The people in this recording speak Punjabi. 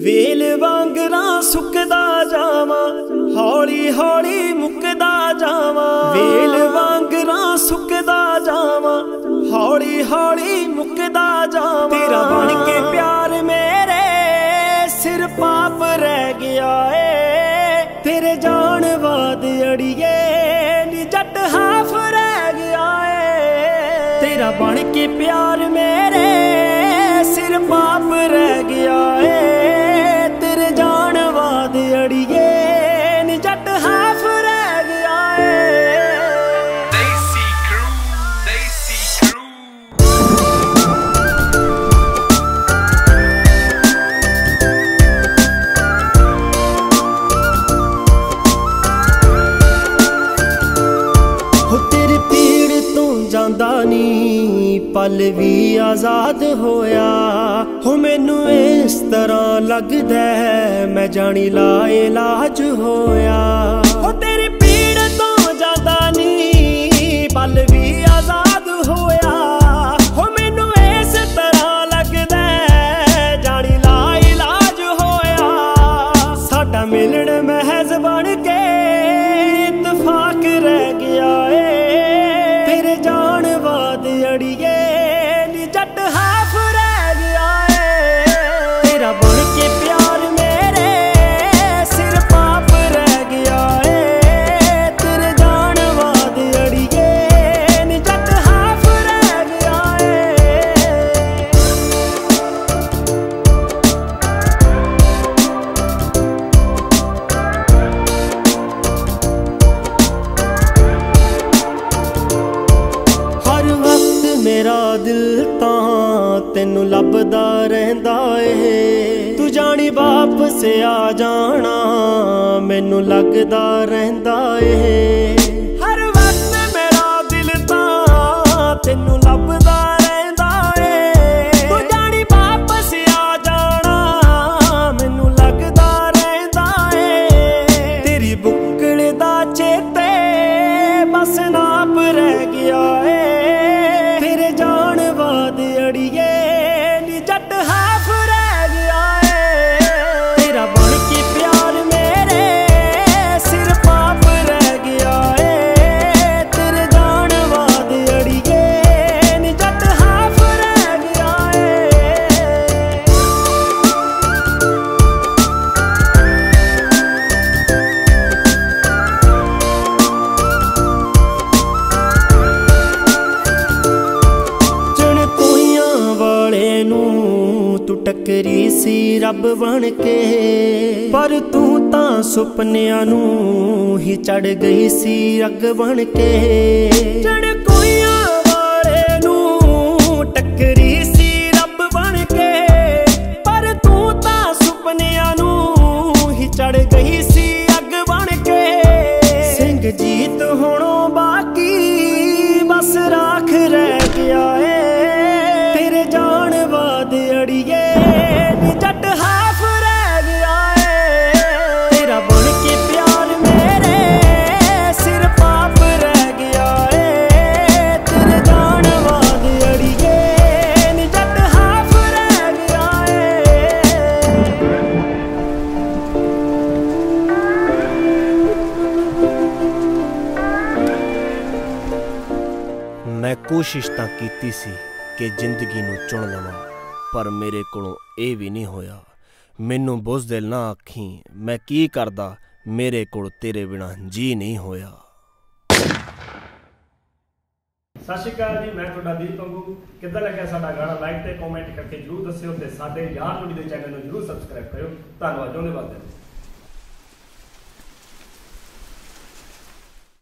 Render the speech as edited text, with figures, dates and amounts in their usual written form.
ਵੇਲ ਵਾਂਗਰਾਂ ਸੁੱਕਦਾ ਜਾਵਾਂ, ਹੌਲੀ ਹੌਲੀ ਮੁੱਕਦਾ ਜਾਵਾਂ। ਵੇਲ ਵਾਂਗਰਾਂ ਸੁੱਕਦਾ ਜਾਵਾਂ, ਹੌਲੀ ਹੌਲੀ ਮੁੱਕਦਾ ਜਾਵਾਂ। ਤੇਰਾ ਬਣ ਕੇ ਪਿਆਰ ਮੇਰੇ ਸਿਰ ਪਾਪ ਰਹਿ ਗਿਆ ਏ, ਤੇਰੇ ਜਾਣ ਬਾਅਦ ਅੜੀਏ ਨੀ ਜੱਟ ਹਾਫ ਰਹਿ ਗਿਆ ਏ। ਤੇਰਾ ਬਣ ਕੇ ਪਿਆਰ ਮੇਰੇ ਸਿਰ ਪਾਪ ਰਹਿ ਗਿਆ ਏ, ਤੇਰੇ ਜਾਣ ਬਾਅਦ ਅੜੀਏ ਨੀ ਜੱਟ ਹਾਫ ਰਹਿ ਗਿਆ ਏ। Desi Crew, Desi Crew। ਹੋ ਤੇਰੀ ਪੀੜ ਤੋਂ ਜਾਂਦਾ ਨੀ ਪਲ ਵੀ ਆਜ਼ਾਦ ਹੋਇਆ। ਹੋ ਮੈਨੂੰ ਇਸ ਤਰ੍ਹਾਂ ਲੱਗਦਾ ਮੈਂ ਜਾਣੀ ਲਾ ਇਲਾਜ ਹੋਇਆ। ਹੋ ਤੇਰੀ ਪੀੜ ਤੋਂ ਜਾਂਦਾ ਨੀ ਪਲ ਵੀ ਆਜ਼ਾਦ ਹੋਇਆ। ਹੋ ਮੈਨੂੰ ਇਸ ਤਰ੍ਹਾਂ ਲੱਗਦਾ ਜਾਣੀ ਲਾ ਇਲਾਜ ਹੋਇਆ। ਸਾਡਾ ਮਿਲਣ ਮਹਿਜ਼ ਬਣ ਕੇ ਇਤਫਾਕ ਰਹਿ ਗਿਆ ਏ, ਤੇਰੇ ਜਾਣ ਬਾਅਦ ਅੜੀਏ ਨੀ ਜੱਟ ਹਾਫ ਰਹਿ ਗਿਆ ਏ। ਤੇਰਾ ਬਣ ਕੇ ਪਿਆਰ ਮੇਰੇ ਸਿਰ ਪਾਪ ਰਹਿ ਗਿਆ ਏ, ਤੇਰੇ ਜਾਣ ਬਾਅਦ ਅੜੀਏ ਨੀ ਜੱਟ ਹਾਫ ਰਹਿ ਗਿਆ ਏ। ਹਰ ਵਕਤ ਮੇਰਾ ਦਿਲ ਤਾਂ ਤੈਨੂੰ ਲੱਭਦਾ ਰਹਿੰਦਾ ਏ, ਤੂੰ ਜਾਣੀ ਵਾਪਸ ਆ ਜਾਣਾ ਮੈਨੂੰ ਲੱਗਦਾ ਰਹਿੰਦਾ ਏ। ਹਰ ਵਕਤ ਮੇਰਾ ਦਿਲ ਤਾਂ ਤੈਨੂੰ ਲੱਭਦਾ ਰਹਿੰਦਾ ਏ, ਤੂੰ ਜਾਣੀ ਵਾਪਸ ਆ ਜਾਣਾ ਮੈਨੂੰ ਲੱਗਦਾ ਰਹਿੰਦਾ ਏ। ਤੇਰੀ ਬੁੱਕਲ ਦਾ ਚੇਤੇ ਬਸ ਨਾਪ ਰਹਿ ਗਿਆ ਏ, ਤੇਰੇ ਜਾਣ ਬਾਅਦ ਅੜੀਏ ਨੀ ਜੱਟ ਹਾਫ ਰਹਿ ਗਿਆ ਏ। ਤੇਰਾ ਬਣ ਕੇ ਪਿਆਰ ਮੇਰੇ ਸਿਰ ਪਾਪ ਰਹਿ ਗਿਆ ਏ, ਤੇਰੇ ਜਾਣ ਬਾਅਦ ਅੜੀਏ ਨੀ ਜੱਟ ਹਾਫ ਰਹਿ ਗਿਆ ਏ। ਵਾਲੇ ਨੂੰ ਤੂੰ ਟੱਕਰੀ ਸੀ ਰੱਬ ਬਣ ਕੇ, ਪਰ ਤੂੰ ਤਾਂ ਸੁਪਨਿਆਂ ਨੂੰ ਹੀ ਚੜ ਗਈ ਸੀ ਅੱਗ ਬਣ ਕੇ। ਚੜਕੋਈਆਂ ਵਾਲੇ ਨੂੰ ਟੱਕਰੀ ਸੀ ਰੱਬ ਬਣ ਕੇ, ਪਰ ਤੂੰ ਤਾਂ ਸੁਪਨਿਆਂ ਨੂੰ ਹੀ ਚੜ ਗਈ ਸੀ ਅੱਗ ਬਣ ਕੇ। ਸਿੰਘ ਜੀਤ ਹੁਣੋਂ ਬਾਕੀ ਬਸ ਰਾਖ ਰਹਿ ਗਿਆ ਏ, ਤੇਰੇ ਜਾਣ ਬਾਅਦ ਅੜੀਏ ਨੀ ਜੱਟ ਹਾਫ ਰਹਿ ਗਿਆ ਏ। ਤੇਰਾ ਬਣ ਕੇ ਪਿਆਰ ਮੇਰੇ ਸਿਰ ਪਾਪ ਰਹਿ ਗਿਆ ਏ, ਤੇਰੇ ਜਾਣ ਬਾਅਦ ਅੜੀਏ ਨੀ ਜੱਟ ਹਾਫ ਰਹਿ ਗਿਆ ਏ। ਮੈਂ ਕੋਸ਼ਿਸ਼ ਤਾਂ ਕੀਤੀ ਸੀ ਕਿ ਜ਼ਿੰਦਗੀ ਨੂੰ ਚੁਣ ਲਵਾਂ, ਪਰ ਮੇਰੇ ਕੋਲੋਂ ਇਹ ਵੀ ਨਹੀਂ ਹੋਇਆ। ਮੈਨੂੰ ਬੁਜ਼ਦਿਲ ਨਾ ਆਖੀਂ, ਮੈਂ ਕੀ ਕਰਦਾ, ਮੇਰੇ ਕੋਲ ਤੇਰੇ ਬਿਨਾਂ ਜੀ ਨਹੀਂ ਹੋਇਆ। ਸਤਿ ਸ਼੍ਰੀ ਅਕਾਲ ਜੀ, ਮੈਂ ਤੁਹਾਡਾ ਦੀਪ ਪੰਗੂ। ਕਿੱਦਾਂ ਲੱਗਿਆ ਸਾਡਾ ਗਾਣਾ? ਲਾਈਕ ਤੇ ਕਮੈਂਟ ਕਰਕੇ ਜਰੂਰ ਦੱਸਿਓ ਤੇ ਸਾਡੇ ਯਾਰ ਮੰਡੀ ਦੇ ਚੈਨਲ ਨੂੰ ਜਰੂਰ ਸਬਸਕ੍ਰਾਈਬ ਕਰਿਓ। ਧੰਨਵਾਦ। ਉਹਦੇ ਵਾਸਤੇ